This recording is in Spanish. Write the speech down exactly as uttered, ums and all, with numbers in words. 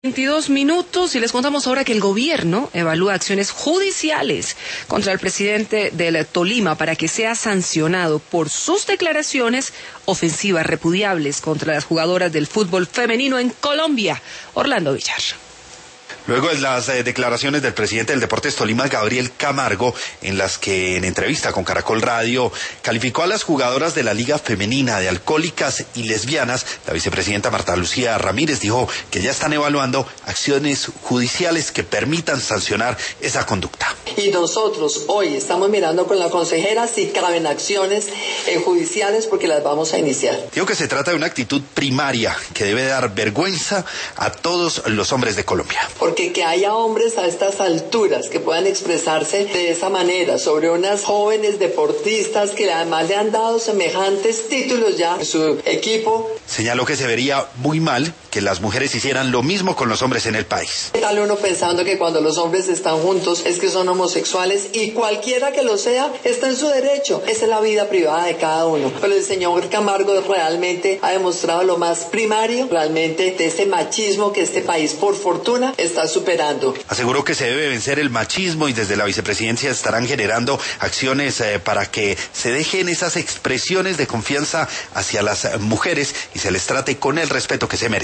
veintidós minutos y les contamos ahora que el gobierno evalúa acciones judiciales contra el presidente del Tolima para que sea sancionado por sus declaraciones ofensivas repudiables contra las jugadoras del fútbol femenino en Colombia. Orlando Villar. Luego de las eh, declaraciones del presidente del Deportes Tolima, Gabriel Camargo, en las que en entrevista con Caracol Radio calificó a las jugadoras de la Liga Femenina de alcohólicas y lesbianas, la vicepresidenta Marta Lucía Ramírez dijo que ya están evaluando acciones judiciales que permitan sancionar esa conducta. Y nosotros hoy estamos mirando con la consejera si caben acciones eh, judiciales porque las vamos a iniciar. Digo que se trata de una actitud primaria que debe dar vergüenza a todos los hombres de Colombia. Porque que haya hombres a estas alturas que puedan expresarse de esa manera sobre unas jóvenes deportistas que además le han dado semejantes títulos ya en su equipo. Señaló que se vería muy mal que las mujeres hicieran lo mismo con los hombres en el país. Tal uno pensando que cuando los hombres están juntos es que son homosexuales y cualquiera que lo sea está en su derecho. Esa es la vida privada de cada uno. Pero el señor Camargo realmente ha demostrado lo más primario realmente de ese machismo que este país por fortuna está superando. Aseguró que se debe vencer el machismo y desde la vicepresidencia estarán generando acciones eh, para que se dejen esas expresiones de confianza hacia las mujeres y se les trate con el respeto que se merecen.